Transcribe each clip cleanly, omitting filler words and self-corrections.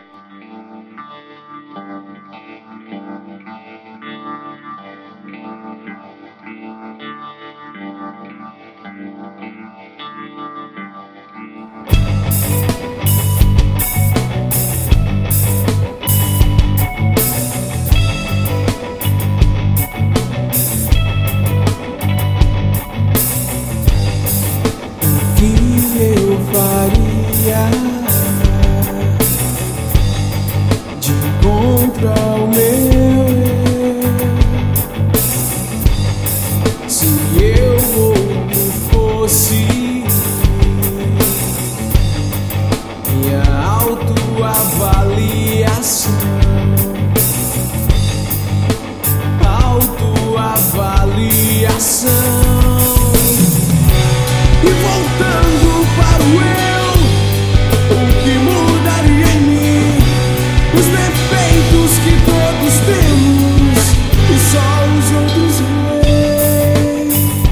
Faria de encontro ao meu eu, se eu outro fosse, minha autoavaliação, e voltando para o eu, o que mudaria em mim? Os defeitos que todos temos e só os outros veem.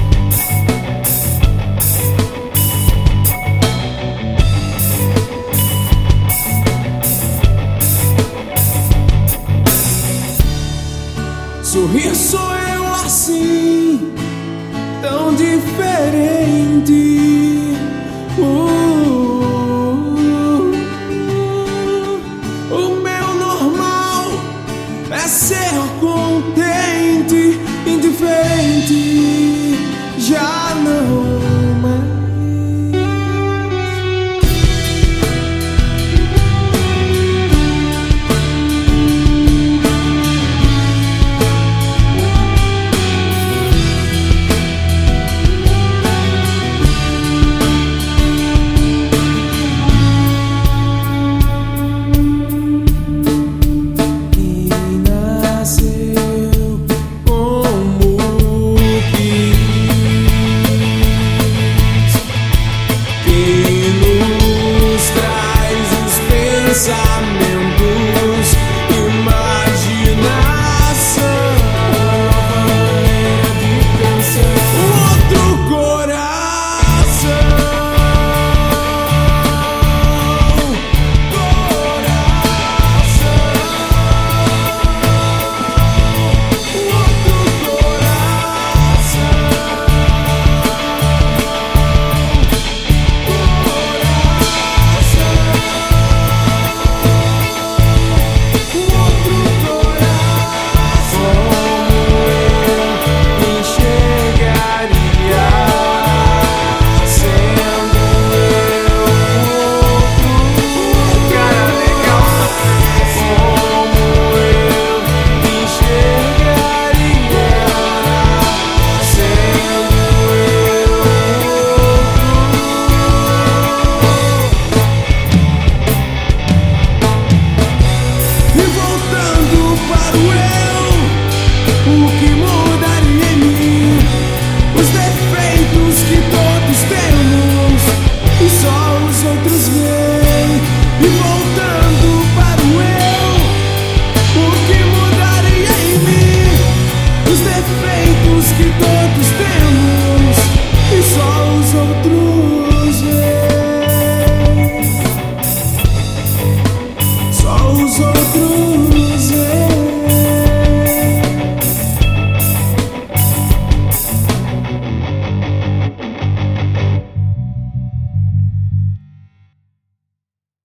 Sorrir sou eu assim, tão diferente. O meu normal é ser contente, indiferente, já não mais.